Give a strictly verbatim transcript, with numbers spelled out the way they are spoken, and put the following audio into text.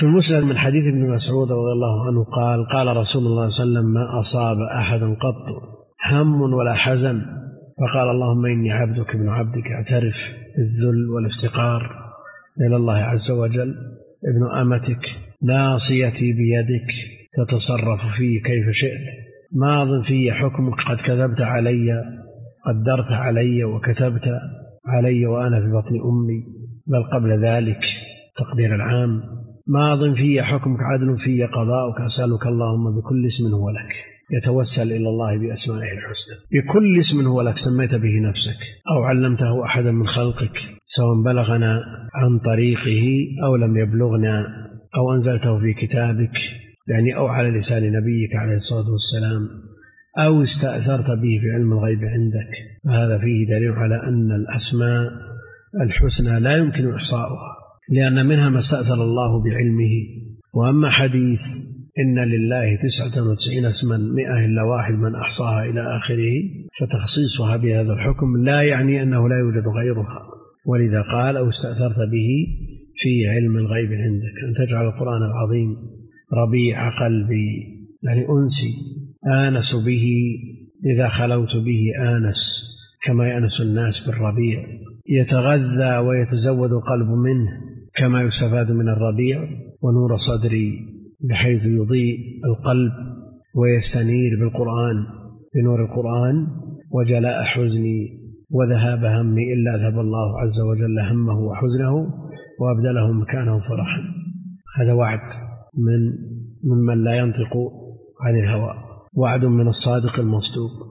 في المسند من حديث ابن مسعود رضي الله عنه قال قال رسول الله صلى الله عليه وسلم: ما أصاب أحدا قط هم ولا حزن فقال اللهم إني عبدك ابن عبدك أعترف بالذل والافتقار إلى الله عز وجل، ابن أمتك ناصيتي بيدك تتصرف فيه كيف شئت، ماض في حكمك قد كتبت علي قدرت علي وكتبت علي وأنا في بطن أمي بل قبل ذلك تقدير العام، ماض في حكمك عدل في قضاؤك، أسألك اللهم بكل اسم هو لك، يتوسل إلى الله بأسمائه الحسنى، بكل اسم هو لك سميت به نفسك أو علمته أحدا من خلقك سواء بلغنا عن طريقه أو لم يبلغنا أو أنزلته في كتابك، يعني أو على لسان نبيك عليه الصلاة والسلام أو استأثرت به في علم الغيب عندك. فهذا فيه دليل على أن الأسماء الحسنى لا يمكن إحصاؤها، لأن منها ما استأثر الله بعلمه. وأما حديث إن لله تسعة وتسعين اسما مئة إلا واحد من أحصاها إلى آخره، فتخصيصها بهذا الحكم لا يعني أنه لا يوجد غيرها، ولذا قال أو استأثرت به في علم الغيب عندك، أن تجعل القرآن العظيم ربيع قلبي، يعني أنسي آنس به، إذا خلوت به آنس كما يأنس الناس بالربيع، يتغذى ويتزود القلب منه كما يستفاد من الربيع، ونور صدري بحيث يضيء القلب ويستنير بالقرآن بنور القرآن، وجلاء حزني وذهاب همي إلا ذهب الله عز وجل همه وحزنه وأبدله مكانه فرحا. هذا وعد من ممن لا ينطق عن الهوى، وعد من الصادق المصدوق.